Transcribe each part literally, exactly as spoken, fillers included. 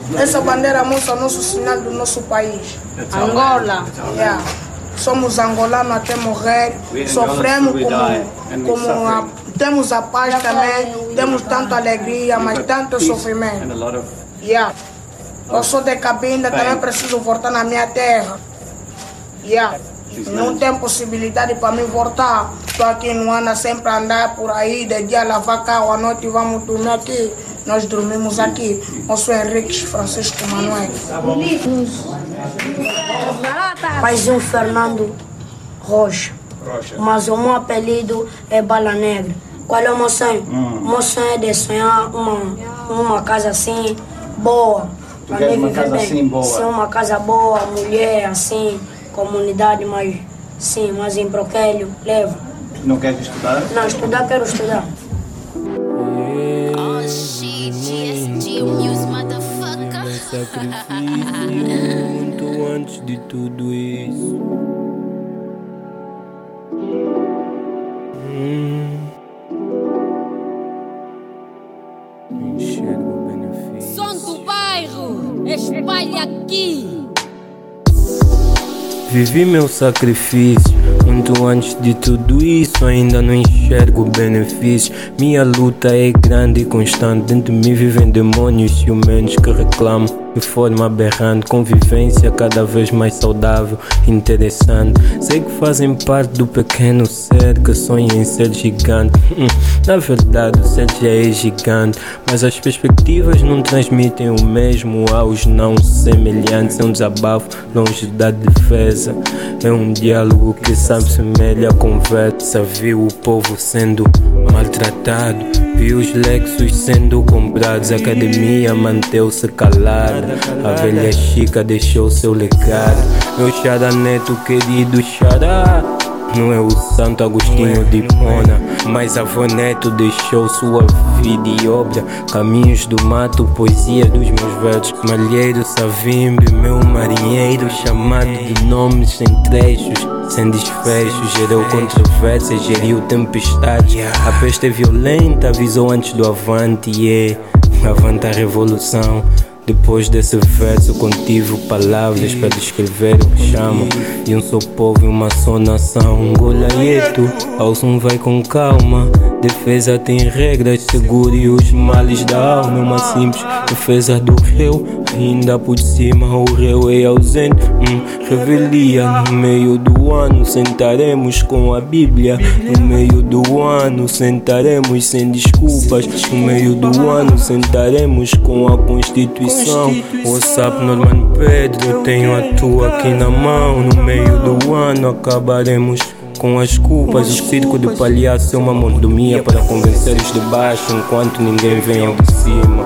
Essa bandeira mostra o nosso sinal do nosso país. Angola. Yeah. Somos angolanos até morrer, sofremos como, como a, temos a paz também, temos tanta alegria, mas tanto sofrimento. Yeah. Eu sou de Cabinda, também preciso voltar na minha terra. Yeah. Não tem possibilidade para mim voltar. Estou aqui no ano sempre a andar por aí, de dia lavar carro, à noite vamos dormir aqui. Nós dormimos aqui. Eu sou Henrique Francisco Manuel. Paizinho Fernando Rocha. Mas o meu apelido é Bala Negra. Qual é o meu sonho? Hum. O meu sonho é de sonhar uma, uma casa assim, boa. Tu quer uma casa assim, boa? Sim, uma casa boa, mulher assim, comunidade, mas sim, mas em Broquelho, levo. Não queres estudar? Não, estudar quero estudar. Oh shit, G S G News, motherfucker. Sacrifício muito antes de tudo isso. Hum. Enxergo o benefício. Som do bairro, espalha aqui. Vivi meu sacrifício muito antes de tudo isso, ainda não enxergo benefícios. Minha luta é grande e constante. Dentro de mim vivem demônios ciumentos que reclamam de forma aberrante. Convivência cada vez mais saudável, interessante. Sei que fazem parte do pequeno ser que sonha em ser gigante. Hum, na verdade o ser já é gigante, mas as perspectivas não transmitem o mesmo aos não semelhantes. É um desabafo longe da defesa, é um diálogo que sabe semelha a conversa. Viu o povo sendo maltratado, viu os Lexus sendo comprados. A academia manteve-se calada, a velha Chica deixou seu legado. Meu xará neto querido xará não é o Santo Agostinho de Hipona, mas avô neto deixou sua vida e obra. Caminhos do mato, poesia dos meus versos. Malheiro Savimbi, meu marinheiro, chamado de nomes sem trechos, sem desfechos. Gerou controvérsias, geriu tempestades. A peste é violenta, avisou antes do avante. Yeah, avante a revolução. Depois desse verso contive palavras para descrever o que chamo de um só povo e uma só nação. Golaieto, ao som vai com calma. Defesa tem regras, segure os males da alma. Uma simples defesa do réu, ainda por cima o réu é ausente. hum, Revelia, no meio do ano sentaremos com a Bíblia. No meio do ano sentaremos sem desculpas. No meio do ano sentaremos com a Constituição. WhatsApp Norman Pedro, tenho a tua aqui na mão. No meio do ano acabaremos com as culpas. O circo de palhaço é uma mordomia para convencer os de baixo, enquanto ninguém vem ao de cima.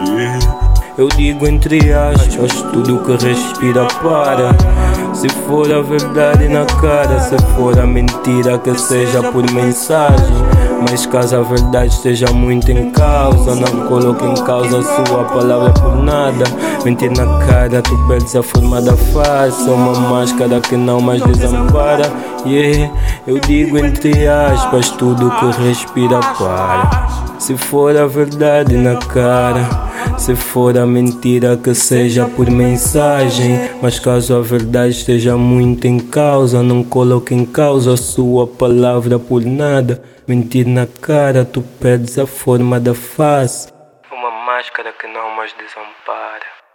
Eu digo entre aspas, tudo que respira para. Se for a verdade na cara, se for a mentira que seja por mensagem. Mas caso a verdade esteja muito em causa, não coloque em causa a sua palavra por nada. Mentir na cara, tu perdes a forma da face. É uma máscara que não mais desampara. Yeah, eu digo entre aspas, tudo que respira para. Se for a verdade na cara, se for a mentira que seja por mensagem. Mas caso a verdade esteja muito em causa, não coloque em causa a sua palavra por nada. Mentir na cara, tu perdes a forma da face. Uma máscara que não mais desampara.